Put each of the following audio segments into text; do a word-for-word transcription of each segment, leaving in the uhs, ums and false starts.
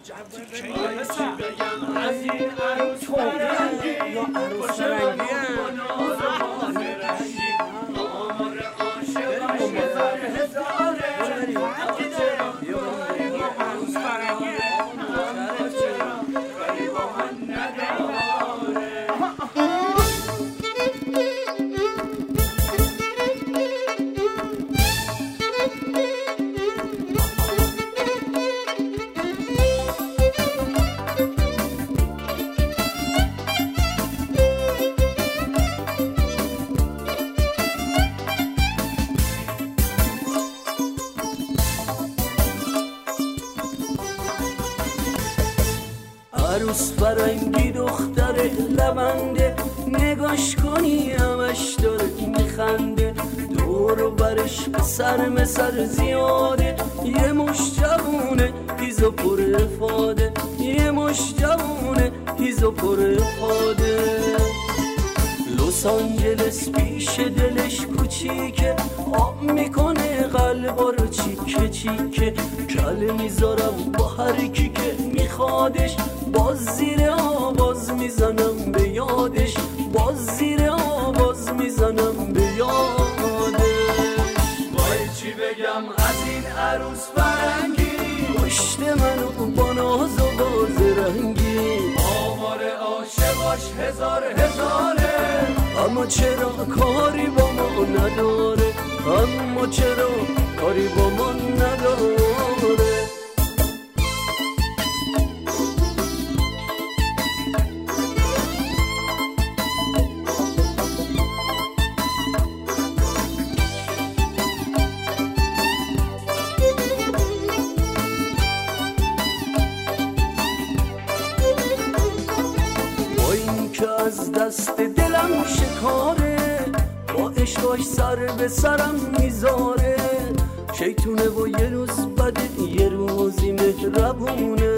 بگم از این عروس فرنگی یا عروس فرنگی آمار عاشقاش هزار هزاره عروس فرنگی ولی با من نداره. عروس فرنگی دختر لونده، نگاش کنی همش داره میخنده، دور و برش سر مسر زیاده، یه مش جوونه هیز و پر افاده، یه مش جوونه هیز و پر افاده. لس آنجلس پیش دلش کوچیکه، آب میکنه قلبا رو چیکه چیکه، کله میذارم با هر کی که میخوادش، باز زیر آواز میزنم به یادش، باز زیر آواز میزنم به یادش. وای چی بگم از این عروس فرنگی، پشت منو با ناز و باز رنگی، آمار عاشقاش هزار هزاره اما چرا کاری با ما نداره، اما چرا کاری با ما نداره. از دست دلم شکاره، با عشقاش سر به سرم میذاره، شیطونه و یه روز بده یه روزی مهربونه.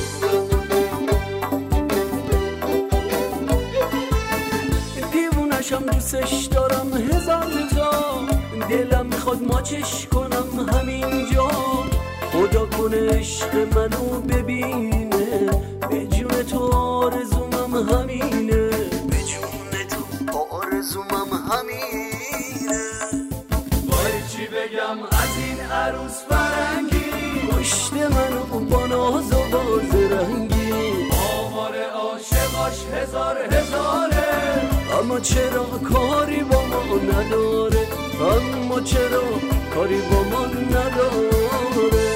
دیوونشم دوستش دارم هزار تا، دلم میخواد ماچش کنم همینجا، خدا کنه عشق منو ببینه، به جون تو آرزومم همینه، به جون تو آرزومم همینه. وای چی بگم از این عروس فرنگی، پشت منو با ناز و باز رنگی، آمار عاشقاش هزار هزاره اما چرا کاری با ما نداره، اما چرا کاری با ما نداره.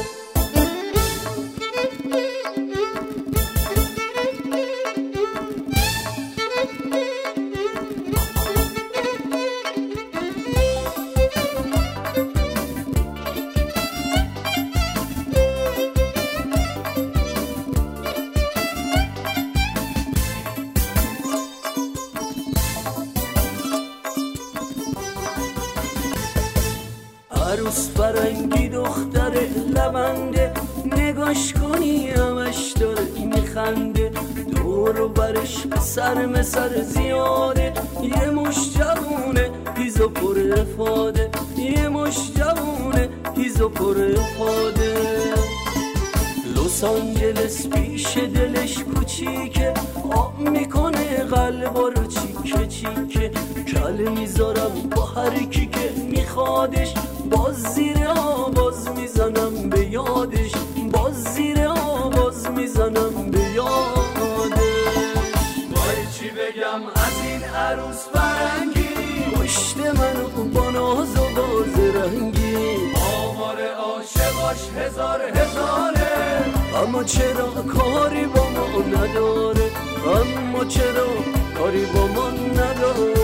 عروس فرنگی دختر لونده، نگاش کنی همش داره میخنده، دور و برش سر مسر زیاده، یه مش جوونه هیز و پر افاده، یه مش جوونه هیز و پر افاده. لس آنجلس پیش دلش کوچیکه، آب میکنه قلبا رو چیکه چیکه، کله میذارم با هر کی که میخوادش، باز زیر آواز میزنم به یادش، باز زیر آواز میزنم به یادش. وای چی بگم از این عروس فرنگی، پشت منو با ناز و باز رنگی، آمار عاشقاش هزار هزاره اما چرا کاری با ما نداره، اما چرا کاری با ما نداره.